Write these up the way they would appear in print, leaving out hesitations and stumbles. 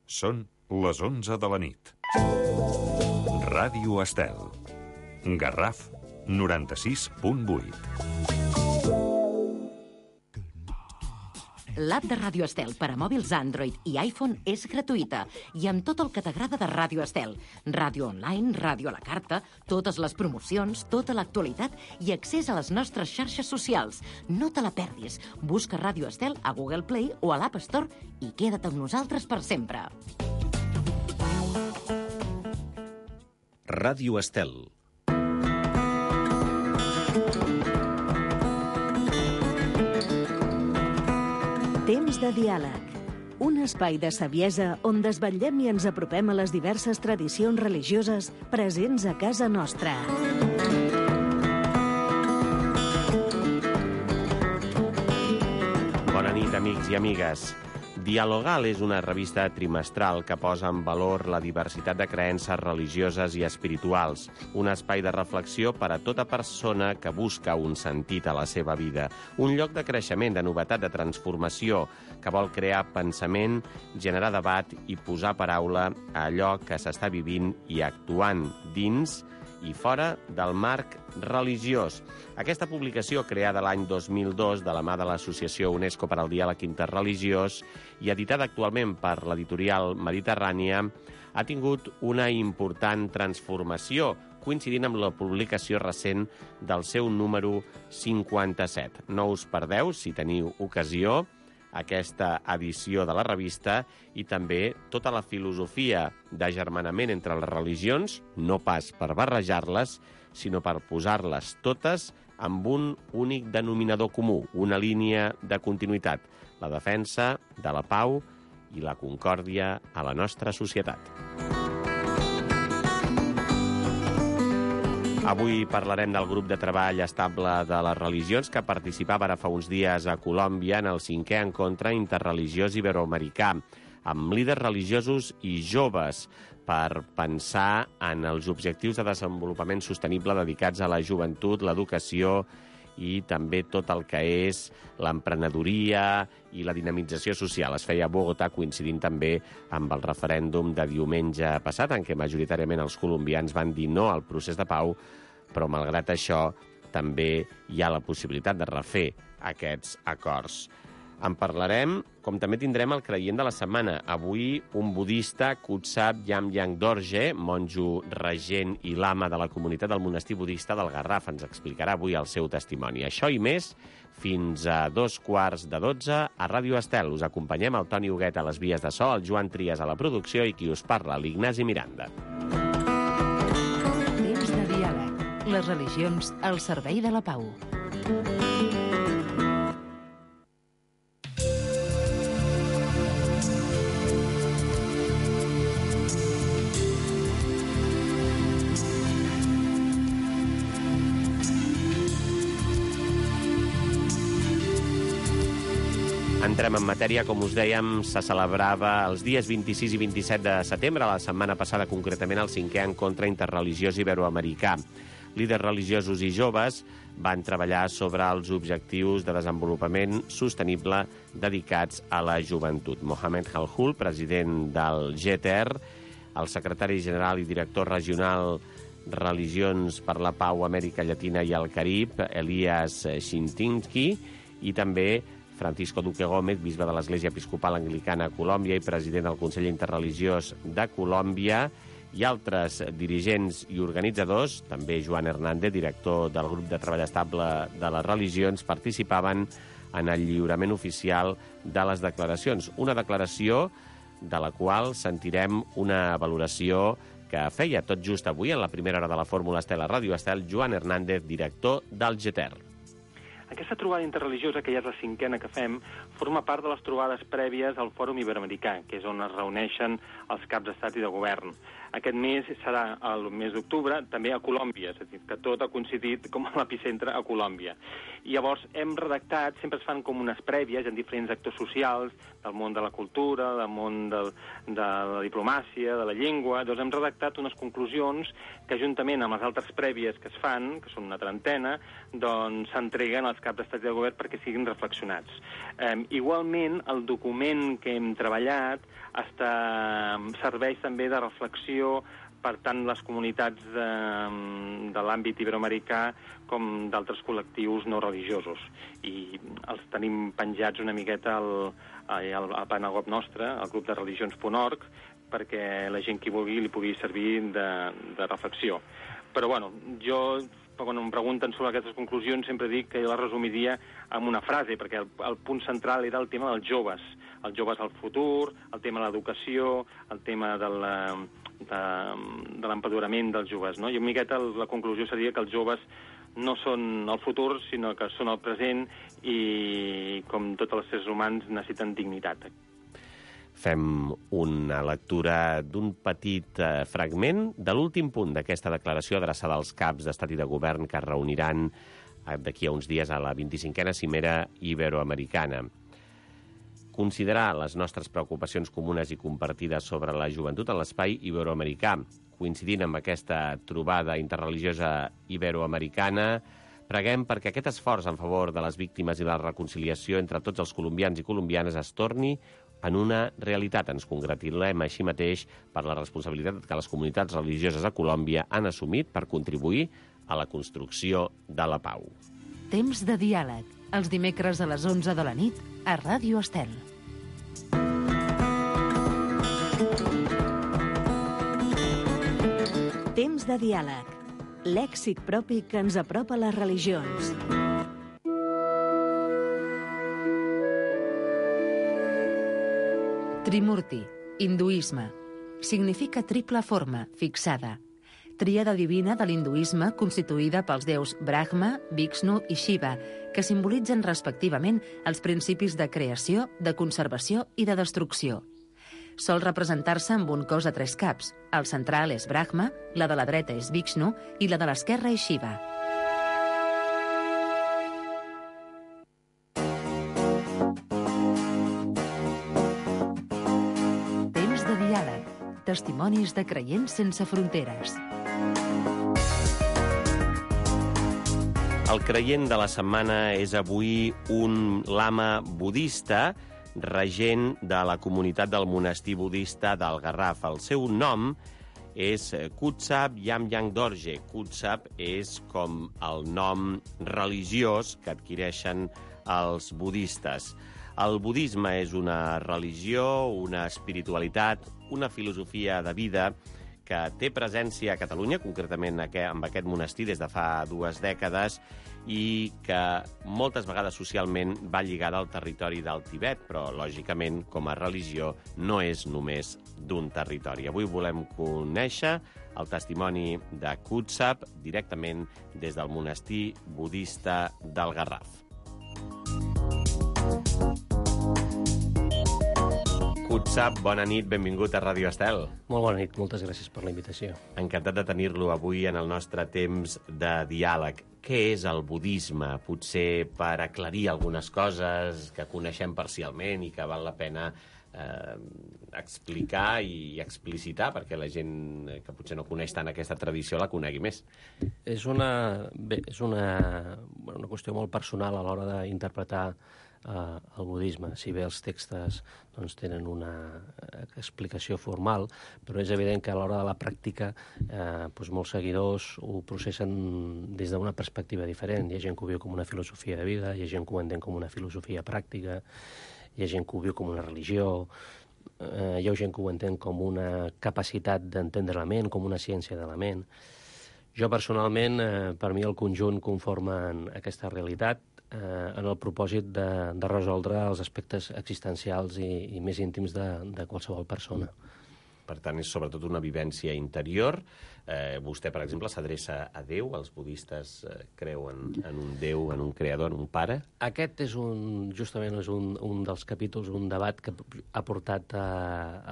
Són les 11 de la nit. Ràdio Estel. Garraf 96.8. L'app de Ràdio Estel per a mòbils Android i iPhone és gratuïta i amb tot el que t'agrada de Ràdio Estel. Ràdio online, ràdio a la carta, totes les promocions, tota l'actualitat i accés a les nostres xarxes socials. No te la perdis. Busca Ràdio Estel a Google Play o a l'App Store i queda't amb nosaltres per sempre. Ràdio Estel. Temps de diàleg. Un espai de saviesa on desvetllem i ens apropem a les diverses tradicions religioses presents a casa nostra. Bona nit, amics i amigues. Dialogal és una revista trimestral que posa en valor la diversitat de creences religioses i espirituals, un espai de reflexió per a tota persona que busca un sentit a la seva vida, un lloc de creixement, de novetat, de transformació, que vol crear pensament, generar debat i posar paraula a allò que s'està vivint i actuant dins i fora del marc religiós. Aquesta publicació, creada l'any 2002 de la mà de l'Associació UNESCO per al Diàleg Interreligiós i editada actualment per l'editorial Mediterrània, ha tingut una important transformació, coincidint amb la publicació recent del seu número 57. No us perdeu, si teniu ocasió, aquesta edició de la revista i també tota la filosofia d'agermanament entre les religions, no pas per barrejar-les, sinó per posar-les totes amb un únic denominador comú, una línia de continuïtat, la defensa de la pau i la concòrdia a la nostra societat. Avui parlarem del grup de treball estable de les religions que participava ara fa uns dies a Colòmbia en el 5è encontre interreligiós iberoamericà, amb líders religiosos i joves per pensar en els objectius de desenvolupament sostenible dedicats a la joventut, l'educació i també tot el que és l'emprenedoria i la dinamització social. Es feia a Bogotà, coincidint també amb el referèndum de diumenge passat, en què majoritàriament els colombians van dir no al procés de pau, però malgrat això també hi ha la possibilitat de refer aquests acords. En parlarem, com també tindrem el creient de la setmana. Avui, un budista, Kutsab Yamyang Dorje, monjo regent i lama de la comunitat del monestir budista del Garraf, ens explicarà avui el seu testimoni. Això i més, fins a 11:45 a Ràdio Estel. Us acompanyem el Toni Huguet a les vies de so, el Joan Trias a la producció i qui us parla, l'Ignasi Miranda. Temps de diàleg. Les religions al servei de la pau. Entrem en matèria, com us dèiem, se celebrava els dies 26 i 27 de setembre, la setmana passada concretament el 5è encontre interreligiós iberoamericà. Líders religiosos i joves van treballar sobre els objectius de desenvolupament sostenible dedicats a la joventut. Mohamed Halhul, president del GTR, el secretari general i director regional Religions per la Pau, Amèrica Llatina i el Carib, Elias Shintinsky, i també Francisco Duque Gómez, bisbe de l'Església Episcopal Anglicana a Colòmbia i president del Consell Interreligiós de Colòmbia, i altres dirigents i organitzadors, també Joan Hernández, director del grup de treball estable de les religions, participaven en el lliurament oficial de les declaracions. Una declaració de la qual sentirem una valoració que feia tot just avui, en la primera hora de la Fórmula Estel a Ràdio Estel, Joan Hernández, director del GTR. Aquesta trobada interreligiosa, que ja és la 5a que fem, forma part de les trobades prèvies al Fòrum Iberoamericà, que és on es reuneixen els caps d'estat i de govern. Aquest mes serà el mes d'octubre, també a Colòmbia, és a dir, que tot ha coincidit com a l'epicentre a Colòmbia. I llavors hem redactat, sempre es fan com unes prèvies en diferents actors socials, del món de la cultura, del món de la diplomàcia, de la llengua. Doncs hem redactat unes conclusions que, juntament amb les altres prèvies que es fan, que són una trentena, doncs s'entreguen als caps d'estat i de govern perquè siguin reflexionats. Igualment, el document que hem treballat serveix també de reflexió per tant les comunitats de l'àmbit iberoamericà com d'altres col·lectius no religiosos. I els tenim penjats una miqueta al panel web nostre, al grup de religions.org, perquè la gent que vulgui li pugui servir de reflexió. Però, bueno, jo, quan em pregunten sobre aquestes conclusions, sempre dic que jo les resumiria amb una frase, perquè el punt central era el tema dels joves. Els joves al futur, el tema de l'educació, el tema de l'empadronament dels joves, no? I una miqueta la conclusió seria que els joves no són el futur, sinó que són el present i, com tots els éssers humans, necessiten dignitat. Fem una lectura d'un petit fragment de l'últim punt d'aquesta declaració adreçada als caps d'estat i de govern que es reuniran d'aquí a uns dies a la 25a Cimera Iberoamericana. Considerar les nostres preocupacions comunes i compartides sobre la joventut en l'espai iberoamericà. Coincidint amb aquesta trobada interreligiosa iberoamericana, preguem perquè aquest esforç en favor de les víctimes i la reconciliació entre tots els colombians i colombianes es torni en una realitat. Ens congratulem així mateix per la responsabilitat que les comunitats religioses a Colòmbia han assumit per contribuir a la construcció de la pau. Temps de diàleg, els dimecres a les 11 de la nit a Ràdio Estel. Temps de diàleg, lèxic propi que ens apropa a les religions. Trimurti, hinduisme. Significa triple forma, fixada. Tríada divina de l'hinduisme constituïda pels déus Brahma, Vishnu i Shiva, que simbolitzen respectivament els principis de creació, de conservació i de destrucció. Sol representar-se amb un cos de 3 caps. El central és Brahma, la de la dreta és Vishnu i la de l'esquerra és Shiva. Temps de diàleg. Testimonis de creients sense fronteres. El creient de la setmana és avui un lama budista, regent de la comunitat del monestir budista del Garraf. El seu nom és Kutsab Yamyang Dorje. Kutsab és com el nom religiós que adquireixen els budistes. El budisme és una religió, una espiritualitat, una filosofia de vida que té presència a Catalunya, concretament amb aquest monestir des de fa 2 dècades, i que moltes vegades socialment va lligada al territori del Tibet, però, lògicament, com a religió, no és només d'un territori. Avui volem conèixer el testimoni de Kutsab directament des del monestir budista del Garraf. Kutsab, bona nit, benvingut a Ràdio Estel. Molt bona nit, moltes gràcies per la invitació. Encantat de tenir-lo avui en el nostre temps de diàleg. Què és el budisme? Potser per aclarir algunes coses que coneixem parcialment i que val la pena explicar i explicitar perquè la gent que potser no coneix tant aquesta tradició la conegui més. És una qüestió molt personal a l'hora d'interpretar el budisme. Si bé els textos tenen una explicació formal, però és evident que a l'hora de la pràctica molts seguidors ho processen des d'una perspectiva diferent. Hi ha gent que ho viu com una filosofia de vida, hi ha gent que ho entén com una filosofia pràctica, hi ha gent que ho viu com una religió, hi ha gent que ho entén com una capacitat d'entendre la ment, com una ciència de la ment. Jo, personalment, per mi el conjunt conformen aquesta realitat en el propòsit de resoldre els aspectes existencials i més íntims de qualsevol persona. Per tant, és sobretot una vivència interior. Vostè, per exemple, s'adreça a Déu. Els budistes creuen en un Déu, en un creador, en un pare. Aquest és justament un dels capítols, un debat que ha portat a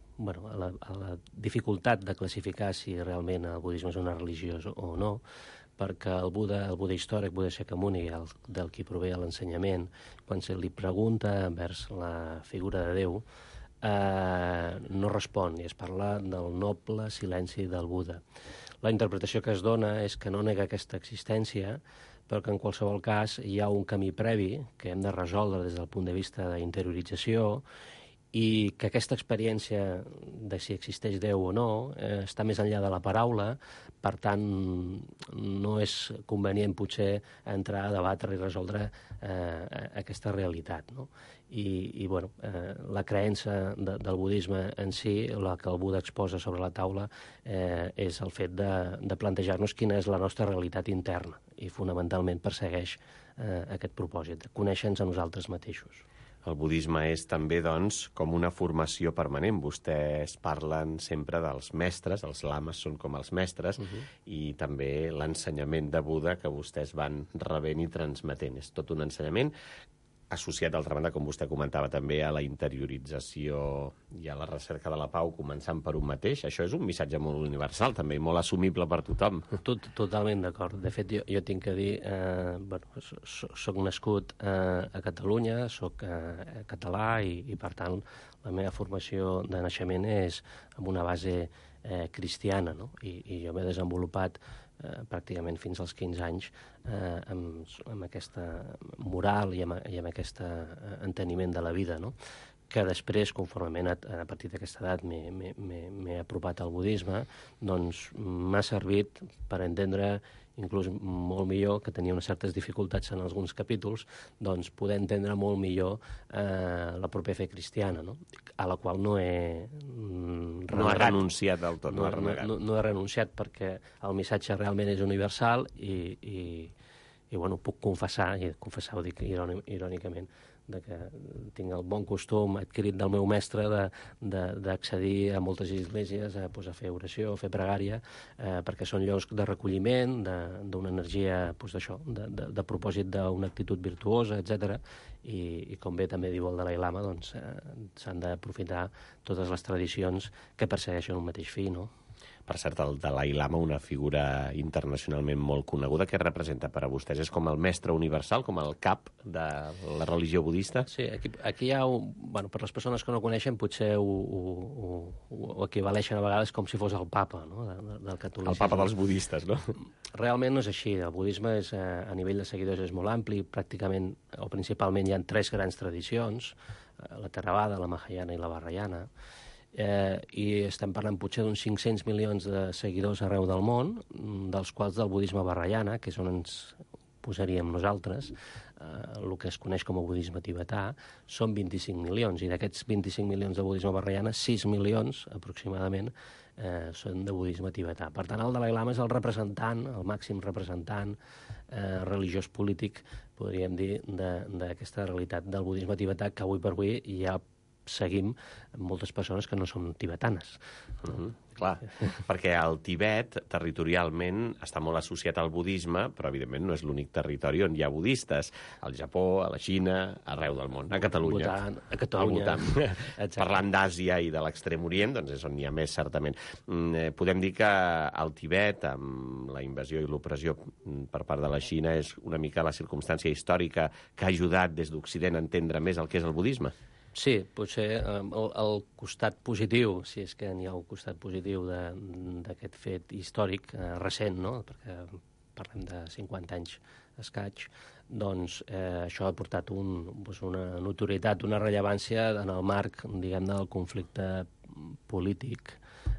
la dificultat de classificar si realment el budisme és una religió o no, perquè el Buda històric, Buda Shakyamuni, del qui prové l'ensenyament, quan se li pregunta vers la figura de Déu, no respon, i es parla del noble silenci del Buda. La interpretació que es dona és que no nega aquesta existència, però que en qualsevol cas hi ha un camí previ que hem de resoldre des del punt de vista d'interiorització, i que aquesta experiència de si existeix Déu o no està més enllà de la paraula, per tant no és convenient potser entrar a debatre i resoldre aquesta realitat, no? I bueno, la creença del budisme en si, la que el Buda exposa sobre la taula, és el fet de plantejar-nos quina és la nostra realitat interna, i fonamentalment persegueix aquest propòsit, de conèixer-nos a nosaltres mateixos. El budisme és també, doncs, com una formació permanent. Vostès parlen sempre dels mestres, els lames són com els mestres, i també l'ensenyament de Buda que vostès van rebent i transmetent. És tot un ensenyament associat, d'altra banda, com vostè comentava, també a la interiorització i a la recerca de la pau, començant per un mateix. Això és un missatge molt universal, també, molt assumible per tothom. Totalment d'acord. De fet, jo tinc que dir, soc nascut a Catalunya, soc català i, per tant, la meva formació de naixement és amb una base cristiana, no? I jo m'he desenvolupat pràcticament fins als 15 anys amb aquesta moral i amb aquest enteniment de la vida, no? Que després, conformement a partir d'aquesta edat m'he apropat al budisme, doncs m'ha servit per entendre inclús molt millor, que tenia unes certes dificultats en alguns capítols, doncs poder entendre molt millor la pròpia fe cristiana, no? A la qual no he renegat. No ha renunciat del tot, no ha renegat. No he renunciat perquè el missatge realment és universal i bueno, puc confessar, i confessar ho dic irònicament, de que tinc el bon costum adquirit del meu mestre d'accedir a moltes esglésies a fer oració, a fer pregària, perquè són llocs de recolliment, d'una energia de propòsit d'una actitud virtuosa, etc. I com bé també diu el Dalai Lama, doncs s'han d'aprofitar totes les tradicions que persegueixen un mateix fi, no? Per cert, el Dalai Lama, una figura internacionalment molt coneguda, que representa per a vostès? És com el mestre universal, com el cap de la religió budista? Sí, aquí hi ha... Bueno, per les persones que no coneixen, potser ho equivaleixen a vegades com si fos el papa, no?, del catolicisme. El papa dels budistes, no? Realment no és així. El budisme a nivell de seguidors és molt ampli. Pràcticament, o principalment, hi ha 3 grans tradicions, la Theravada, la Mahayana i la Vajrayana. I estem parlant potser d'uns 500 milions de seguidors arreu del món, dels quals del budisme Vajrayana, que és on ens posaríem nosaltres, el que es coneix com a budisme tibetà, són 25 milions, i d'aquests 25 milions de budisme Vajrayana, 6 milions, aproximadament, són de budisme tibetà. Per tant, el Dalai Lama és el representant, el màxim representant religiós polític, podríem dir, d'aquesta realitat del budisme tibetà, que avui per avui ja seguim moltes persones que no són tibetanes. Clar, perquè el Tibet territorialment està molt associat al budisme, però evidentment no és l'únic territori on hi ha budistes. Al Japó, a la Xina, arreu del món, a Catalunya. A Catalunya. Parlant d'Àsia i de l'Extrem Orient, doncs és on n'hi ha més, certament. Podem dir que el Tibet, amb la invasió i l'opressió per part de la Xina, és una mica la circumstància històrica que ha ajudat des d'Occident a entendre més el que és el budisme? Sí, potser el costat positiu, si és que n'hi ha un costat positiu d'aquest fet històric recent, no?, perquè parlem de 50 anys escaig, doncs això ha portat una notorietat, una rellevància en el marc, diguem, del conflicte polític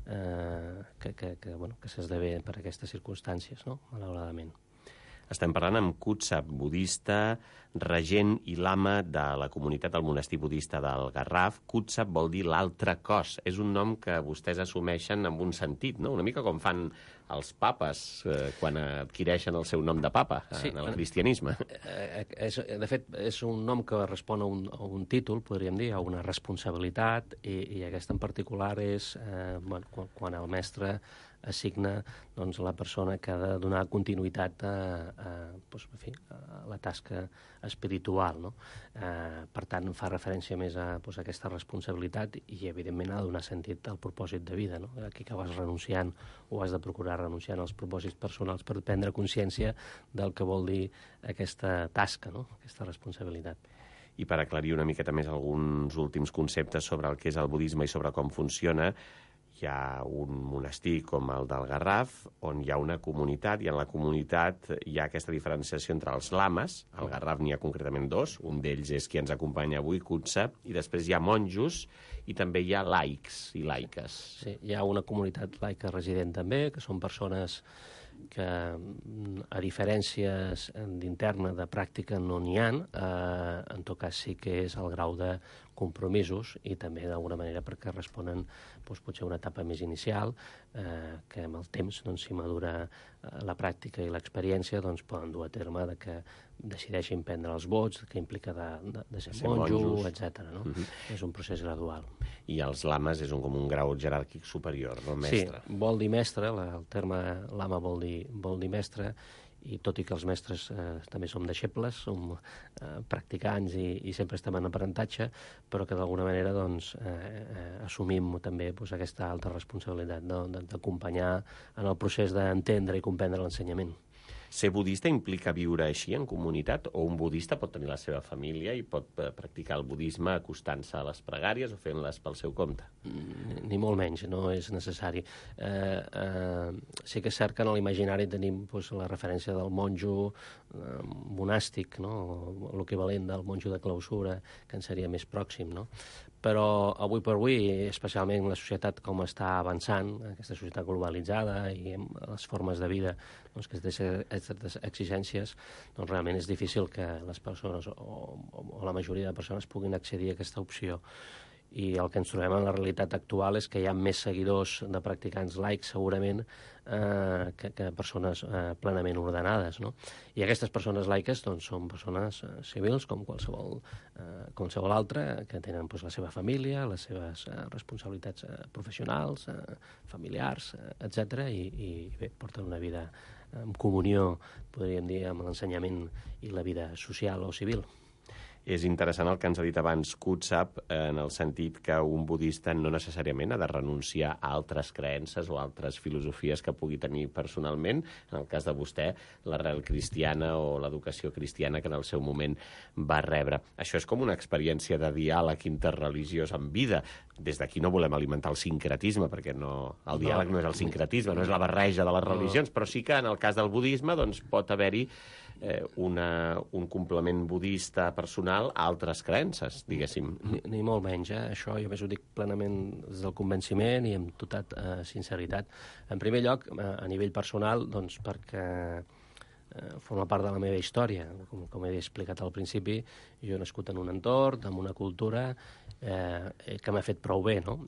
que s'esdevé per aquestes circumstàncies, no?, malauradament. Estem parlant amb Kutsab, budista, regent i lama de la comunitat del monestir budista del Garraf. Kutsab vol dir l'altre cos. És un nom que vostès assumeixen amb un sentit, no? Una mica com fan els papes quan adquireixen el seu nom de papa en el cristianisme. De fet, és un nom que respon a un títol, podríem dir, a una responsabilitat, i aquesta en particular és quan el mestre assigna la persona que ha de donar continuïtat a la tasca espiritual, no? Per tant, fa referència més a aquesta responsabilitat i, evidentment, ha de donar sentit al propòsit de vida, no? Aquí que vas renunciant o has de procurar renunciant als propòsits personals per prendre consciència del que vol dir aquesta tasca, no? Aquesta responsabilitat. I per aclarir una miqueta més alguns últims conceptes sobre el que és el budisme i sobre com funciona, hi ha un monestir com el del Garraf, on hi ha una comunitat, i en la comunitat hi ha aquesta diferenciació entre els lames. Al Garraf n'hi ha concretament 2, un d'ells és qui ens acompanya avui, Kutsa, i després hi ha monjos i també hi ha laics i laiques. Sí, hi ha una comunitat laica resident també, que són persones que, a diferències d'interna de pràctica, no n'hi ha. En tot cas sí que és el grau de compromisos i també d'alguna manera perquè responen potser a una etapa més inicial, que amb el temps, si madura la pràctica i l'experiència, poden dur a terme de que decideixin prendre els vots, que implica de ser monjo, etc. No? És un procés gradual. I els lames és com un grau jeràrquic superior, no, mestre? Sí, vol dir mestre, el terme lama vol dir mestre, i tot i que els mestres també som deixebles, som practicants i sempre estem en aprenentatge, però que d'alguna manera assumim també aquesta alta responsabilitat d'acompanyar en el procés d'entendre i comprendre l'ensenyament. Ser budista implica viure així en comunitat, o un budista pot tenir la seva família i pot practicar el budisme acostant-se a les pregàries o fent-les pel seu compte? Ni molt menys, no és necessari. Sí que és cert que en l'imaginari tenim la referència del monjo monàstic, no? L'equivalent del monjo de clausura, que en seria més pròxim, no? Però avui per avui, especialment la societat com està avançant, aquesta societat globalitzada i amb les formes de vida que es deixen certes exigències, realment és difícil que les persones o la majoria de persones puguin accedir a aquesta opció. I el que ens trobem en la realitat actual és que hi ha més seguidors de practicants laics, segurament, que persones plenament ordenades, no? I aquestes persones laiques són persones civils com qualsevol altra, que tenen la seva família, les seves responsabilitats professionals, familiars, etc. I bé, porten una vida en comunió, podríem dir, amb l'ensenyament i la vida social o civil. És interessant el que ens ha dit abans Kutsap, en el sentit que un budista no necessàriament ha de renunciar a altres creences o altres filosofies que pugui tenir personalment. En el cas de vostè, l'arrel cristiana o l'educació cristiana que en el seu moment va rebre. Això és com una experiència de diàleg interreligiós en vida. Des d'aquí no volem alimentar el sincretisme, perquè el diàleg no és el sincretisme, no és la barreja de les religions, però sí que en el cas del budisme pot haver-hi un complement budista personal a altres creences, diguéssim. Ni molt menys, això jo més ho dic plenament des del convenciment i amb tota sinceritat. En primer lloc, a nivell personal, perquè forma part de la meva història. Com he explicat al principi, jo he nascut en un entorn, en una cultura que m'ha fet prou bé, no?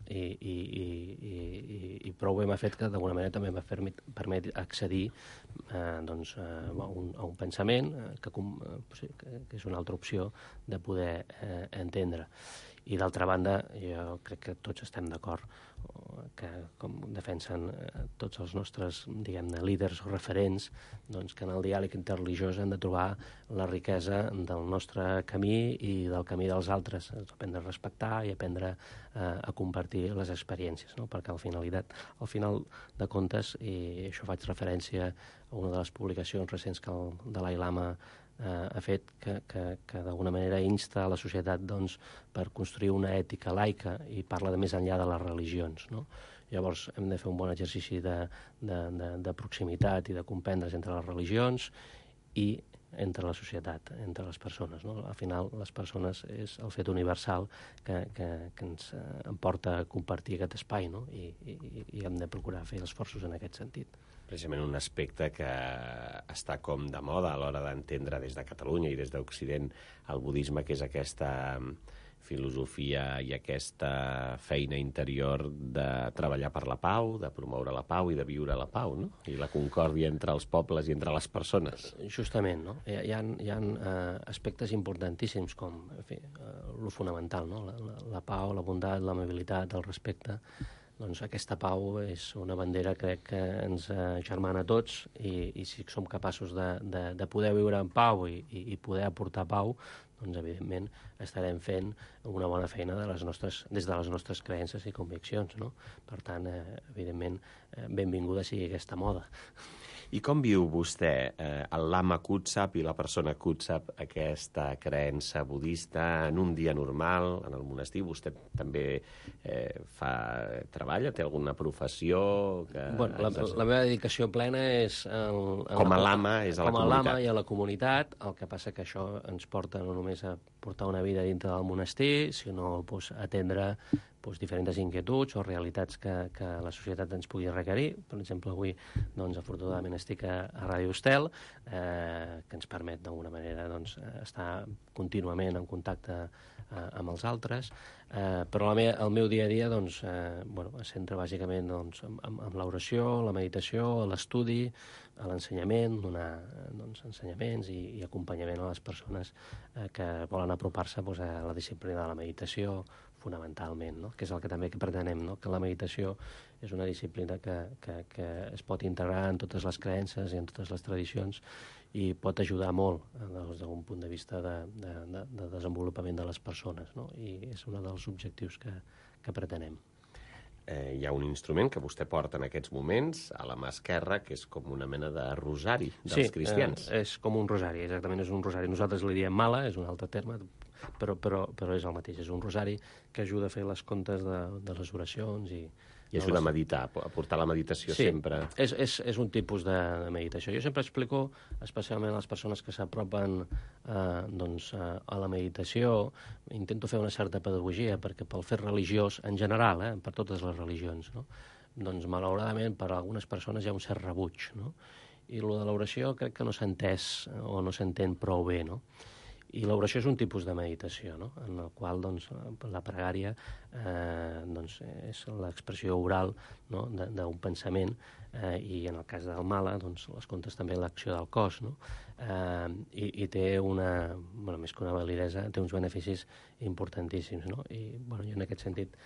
I prou bé m'ha fet que d'alguna manera també m'ha permet accedir a un pensament que és una altra opció de poder entendre. I d'altra banda, jo crec que tots estem d'acord que, com defensen tots els nostres, diguem-ne, líders o referents, que en el diàleg interreligiós hem de trobar la riquesa del nostre camí i del camí dels altres, aprendre a respectar i aprendre a compartir les experiències, no? Perquè al final de comptes, i això faig referència a una de les publicacions recents que el Dalai Lama ha fet, que d'alguna manera insta a la societat per construir una ètica laica i parla de més enllà de les religions, no? Llavors hem de fer un bon exercici de proximitat i de comprendre's entre les religions i entre la societat, entre les persones, no? Al final, les persones és el fet universal que ens porta a compartir aquest espai, no? I hem de procurar fer esforços en aquest sentit. Precisament un aspecte que està com de moda a l'hora d'entendre des de Catalunya i des d'Occident el budisme, que és aquesta filosofia i aquesta feina interior de treballar per la pau, de promoure la pau i de viure la pau, no? I la concòrdia entre els pobles i entre les persones. Justament, no? Hi ha aspectes importantíssims com, en fi, lo fonamental, no? La pau, la bondat, l'amabilitat, el respecte, doncs aquesta pau és una bandera, crec, que ens germana a tots, i si som capaços de poder viure en pau i poder aportar pau, doncs evidentment estarem fent una bona feina des de les nostres creences i conviccions, no? Per tant, evidentment, benvinguda sigui aquesta moda. I com viu vostè, el lama Kutsap i la persona Kutsap, aquesta creença budista en un dia normal, en el monestir? Vostè també treballa, té alguna professió? Bueno, la meva dedicació plena és... Com a lama és a la comunitat. Com a lama i a la comunitat, el que passa que això ens porta no només a portar una vida dintre del monestir, sinó atendre diferents inquietuds o realitats que la societat ens pugui requerir. Per exemple, avui, doncs, afortunadament estic a Ràdio Estel, que ens permet d'alguna manera estar contínuament en contacte amb els altres, però el meu dia a dia es centra bàsicament en l'oració, la meditació, l'estudi, l'ensenyament, donar ensenyaments i acompanyament a les persones que volen apropar-se a la disciplina de la meditació, fonamentalment, no? Que és el que també pretenem, no? Que la meditació és una disciplina que es pot integrar en totes les creences i en totes les tradicions i pot ajudar molt des d'un punt de vista de desenvolupament de les persones, no? I és un dels objectius que pretenem. Hi ha un instrument que vostè porta en aquests moments a la mà esquerra, que és com una mena de rosari dels cristians. Sí, és com un rosari, exactament, és un rosari. Nosaltres li diem mala, és un altre terme, però és el mateix, és un rosari que ajuda a fer les comptes de les oracions i ajuda a meditar, a portar la meditació sempre. Sí, és un tipus de meditació. Jo sempre explico, especialment a les persones que s'apropen a la meditació, intento fer una certa pedagogia, perquè pel fet religiós, en general, per totes les religions, no? Doncs malauradament per a algunes persones hi ha un cert rebuig, no? I el de l'oració crec que no s'ha entès o no s'entén prou bé, no? I l'oració és un tipus de meditació, no? En el qual la pregària és l'expressió oral, no? D'un pensament, i en el cas del mala, les comptes també l'acció del cos, no? I té més que una validesa, té uns beneficis importantíssims, no? I jo en aquest sentit,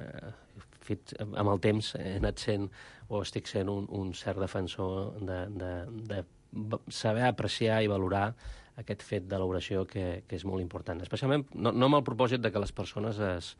amb el temps, he anat sent, o estic sent un cert defensor de saber apreciar i valorar aquest fet de l'oració que és molt important. Especialment, no amb el propòsit de que les persones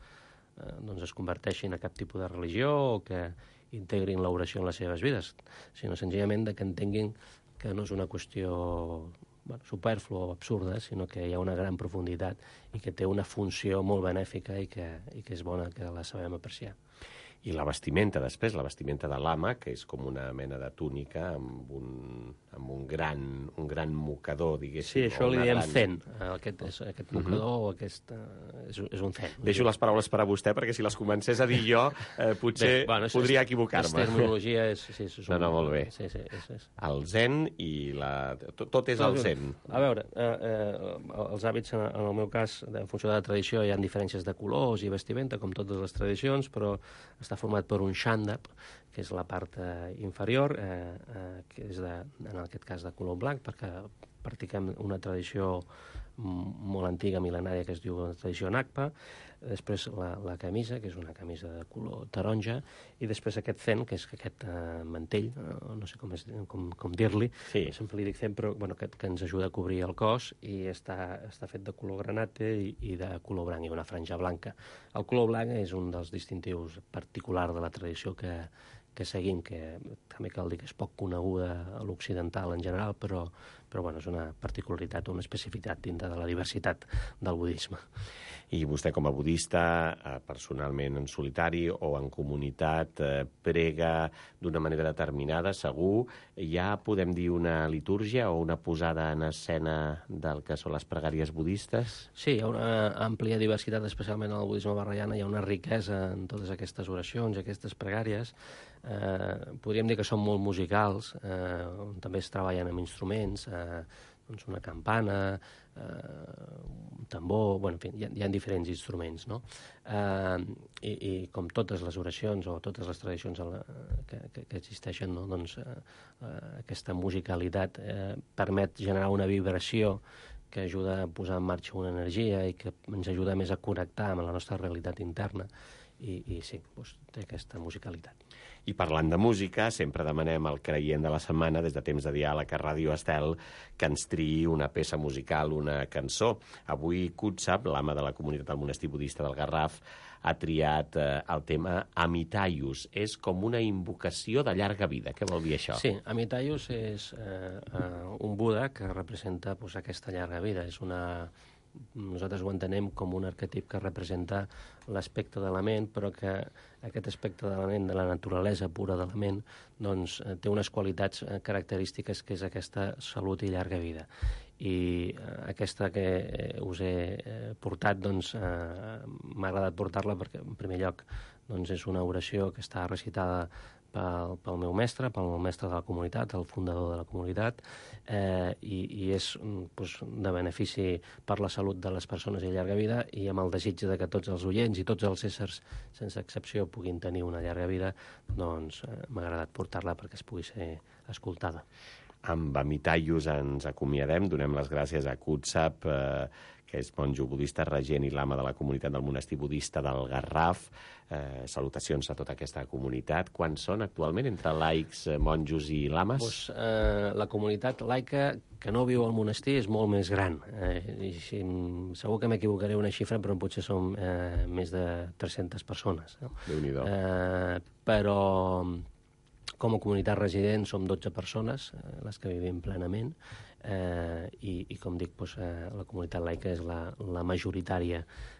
es converteixin a cap tipus de religió o que integrin l'oració en les seves vides, sinó senzillament que entenguin que no és una qüestió supèrflua o absurda, sinó que hi ha una gran profunditat i que té una funció molt benèfica i que és bona que la sabem apreciar. I la vestimenta, després, la vestimenta de l'ama, que és com una mena de túnica amb un gran mocador, diguéssim. Sí, això li diem zen. Aquest mocador o aquest... és un zen. Deixo les paraules per a vostè, perquè si les comencés a dir jo, potser podria equivocar-me. La terminologia és... No, molt bé. Sí. El zen i la... Tot és el zen. A veure, els hàbits, en el meu cas, en funció de la tradició, hi ha diferències de colors i vestimenta, com totes les tradicions, però està format per un xandap, que és la part inferior, que és, en aquest cas, de color blanc, perquè practiquem una tradició molt antiga, mil·lenària, que es diu la tradició Nakpa, després la camisa, que és una camisa de color taronja, i després aquest zen, que és aquest mantell, no sé com dir-li, sí. Sempre li dic zen, però que ens ajuda a cobrir el cos, i està fet de color granate i de color blanc, i una franja blanca. El color blanc és un dels distintius particulars de la tradició que seguim, que també cal dir que és poc coneguda a l'occidental en general, però és una particularitat, una especificitat dintre de la diversitat del budisme. I vostè, com a budista, personalment en solitari o en comunitat, prega d'una manera determinada, segur. Ja podem dir una litúrgia o una posada en escena del que són les pregàries budistes? Sí, hi ha una àmplia diversitat, especialment en el budisme Vajrayana, hi ha una riquesa en totes aquestes oracions, aquestes pregàries. Podríem dir que són molt musicals, també es treballen amb instruments, una campana, un tambor, en fi, hi ha diferents instruments, no? I com totes les oracions o totes les tradicions que existeixen, no? Aquesta musicalitat permet generar una vibració que ajuda a posar en marxa una energia i que ens ajuda més a connectar amb la nostra realitat interna. i sí, doncs, té aquesta musicalitat. I parlant de música, sempre demanem al creient de la setmana, des de Temps de Diàleg a Ràdio Estel, que ens triï una peça musical, una cançó. Avui Cutsap, l'ama de la comunitat del monestir budista del Garraf, ha triat el tema Amitayus. És com una invocació de llarga vida. Què vol dir això? Sí, Amitayus és un Buda que representa doncs, aquesta llarga vida. Nosaltres ho entenem com un arquetip que representa l'aspecte de la ment, però que aquest aspecte de la ment, de la naturalesa pura de la ment, doncs, té unes qualitats característiques que és aquesta salut i llarga vida. I aquesta que us he portat, doncs, m'ha agradat portar-la perquè, en primer lloc, doncs, és una oració que està recitada pel meu mestre de la comunitat, el fundador de la comunitat, i és doncs, de benefici per la salut de les persones i llarga vida, i amb el desig de que tots els oients i tots els éssers, sense excepció, puguin tenir una llarga vida, doncs m'ha agradat portar-la perquè es pugui ser escoltada. Amb Amitayus ens acomiadem, donem les gràcies a Cutsap, que és monjo budista regent i lama de la comunitat del monestir budista del Garraf. Salutacions a tota aquesta comunitat. Quants són actualment entre laics, monjos i lames? Pues, la comunitat laica que no viu al monestir és molt més gran. Segur que m'equivocaré una xifra, però potser som més de 300 persones. No? Déu-n'hi-do. Però com a comunitat resident som 12 persones, les que vivim plenament, i com dic, doncs, la comunitat laica és la majoritària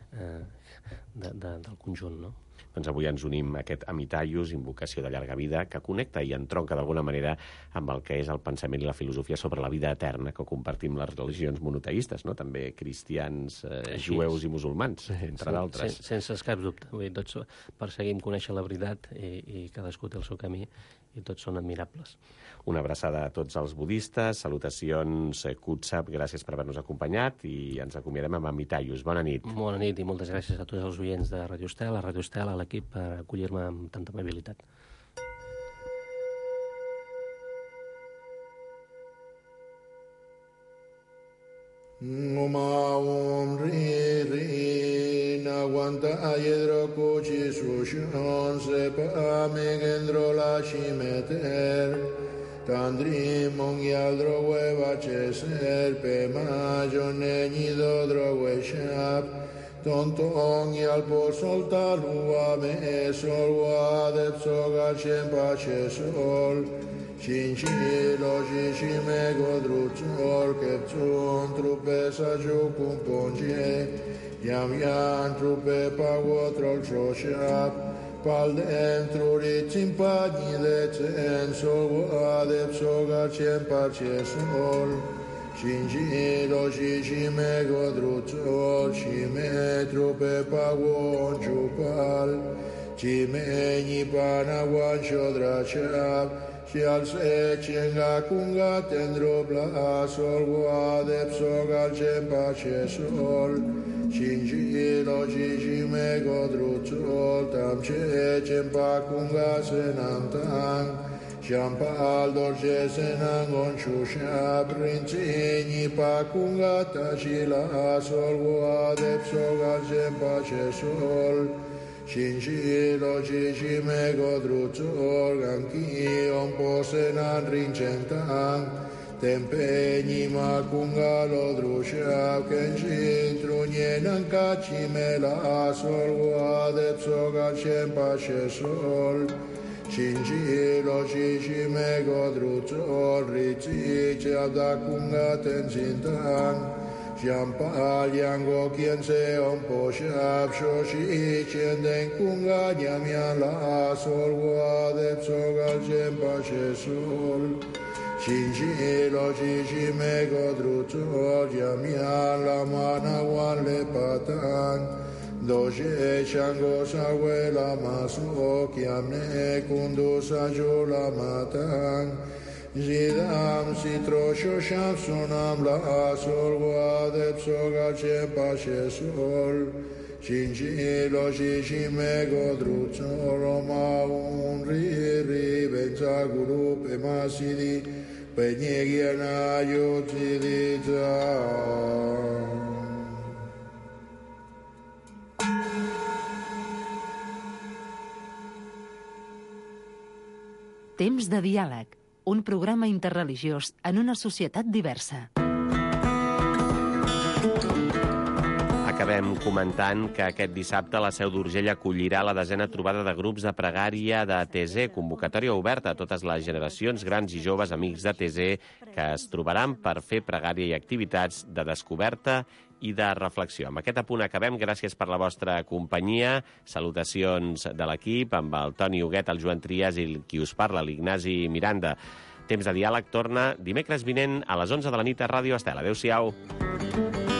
del conjunt, no? Doncs avui ens unim a aquest Amitayus, invocació de llarga vida, que connecta i entronca d'alguna manera amb el que és el pensament i la filosofia sobre la vida eterna que compartim les religions monoteistes, no? També cristians, jueus i musulmans, entre d'altres. Sense cap dubte. Vull dir, tots perseguim conèixer la veritat i cadascú té el seu camí i tots són admirables. Una abraçada a tots els budistes, salutacions Cutsap, gràcies per haver-nos acompanyat i ens acomiadem amb Amitayus. Bona nit. Bona nit i moltes gràcies a tots els oients de Ràdio Estel, a l'equip per acollir-me amb tanta amabilitat. Om Ri Ri Nagwanta Yedro Kuchi Sushon Sepa Megendro La Shimeter Tandri Mongialdro Hueva Cheser Pema Jonenido Drogue Shap Tonton Yalpo Solta Lua Me Sol Wadepso Gachen Pache Sol Shinchi Loji Me Godruchol Kepchun Trupe Saju Kumponje Yam Yan Trupe Pagotrol Shoshap Pal dentro Richimpagni Lecen Sol Wadepso Gachen Pache Sol Shinchi Loji Me Godruchol Shime Trupe Pagon Chupal Chime Nipana Wan Shodrachap Si al se chenga kunga tendro bla sol guadepso galchen pace sol Shinji loji me godruchol tam che chenpa kunga senam tang Shampal dolce senang on shusha princini pa kunga tashila sol guadepso galchen pace sol Shinchi loji me godruchol ganki on posenan rincentang Tempegni makunga lodrusha kenshi trunyenan kachimela sol guadepso galchen pace sol Shinchi loji me godruchol rici chabdakunga tenzintang Shampal yango kien se on po shab shoshi chenden kunga nyamyan la sol guadepso galchen pace sol Shinchi loji me godruchol nyamyan la manawan le patang Doje shango sawe la maso kiamne kundu sajo la matang Zidam sitro shosham sonam la sol guadepso galchen pace sol Shinchi loji me godruchol Roma un ri benza guru pemasidi Penyegiana yotzidiza Temps de diàleg, un programa interreligiós en una societat diversa. Acabem comentant que aquest dissabte la Seu d'Urgell acollirà la 10a trobada de grups de pregària de TZ, convocatòria oberta a totes les generacions, grans i joves amics de TZ, que es trobaran per fer pregària i activitats de descoberta i de reflexió. Amb aquest apunt acabem. Gràcies per la vostra companyia. Salutacions de l'equip, amb el Toni Huguet, el Joan Trias i qui us parla, l'Ignasi Miranda. Temps de diàleg torna dimecres vinent a les 11 de la nit a Ràdio Estel. Adéu-siau.